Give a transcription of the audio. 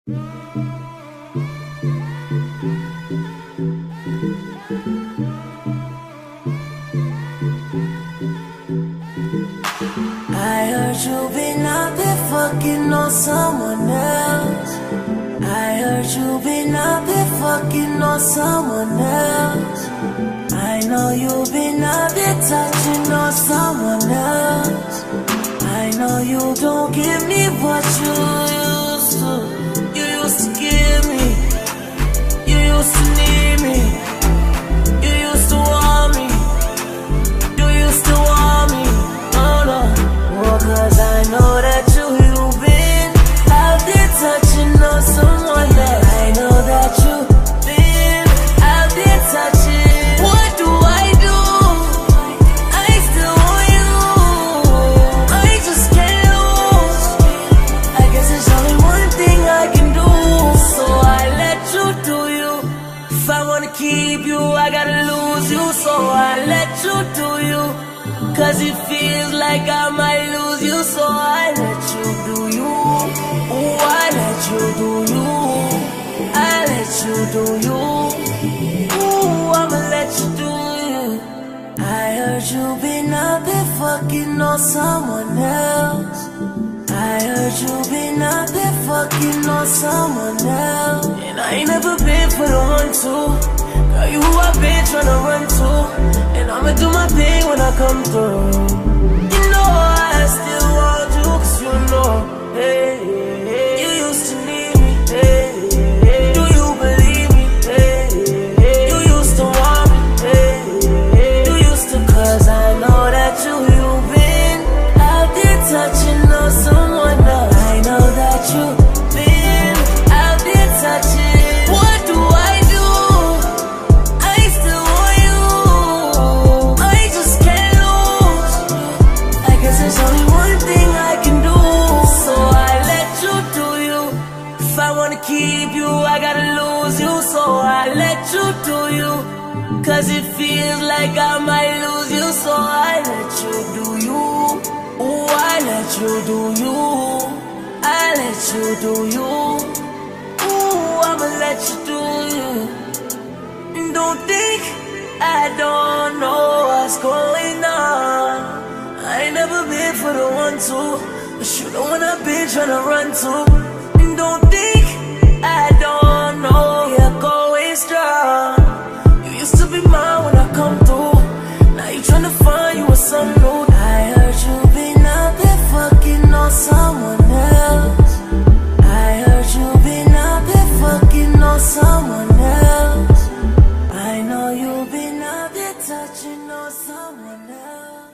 I heard you been out there fucking on someone else. I heard you been out there fucking on someone else. I know you been out there touching on someone else. I know you don't give me what you used to. You used to give me. You used to need me. You used to want me. You used to want me. Oh no. Well, cause I know that you've been out there touching on someone else. I know that you've been out there touching. What do I do? I still want you. I just can't lose. I guess there's only one thing I can do, so I let you do you. If I wanna keep you, I gotta lose you, so I let you do you. Cause it feels like I might lose you, so I let you do you. Oh, I let you do you. I let you do you. Ooh, I'ma let you do you. I heard you been out there fucking on someone else. I heard you been out there fucking on someone else. And I ain't never been for the one to. Girl, you who I've been tryna run to. And I'ma do my thing when I come through. You know I still want you, cause you know, hey, you used to need me, hey, do you believe me, hey, you used to want me, hey, you used to. Cause I know that you've been out there touching on someone else. I know that you've been out there touching. What do I do? I still want you. I just can't lose. I guess there's only one thing I can do, so I let you do you. If I wanna keep you, I gotta lose you, so I let you do you. Cause it feels like I might lose you, so I let you do you. Oh, I let you do you. I let you do you. Ooh, I'ma let you do you. Don't think I don't know what's going on. I ain't never been for the one to, but you the one I've been tryna run to. Don't think I don't know you're going strong. You used to be mine when I come through. Now you tryna find you with some new. I heard you been out there fucking on someone else. I heard you been out there fucking on someone else. I know you've been out there touching on someone else.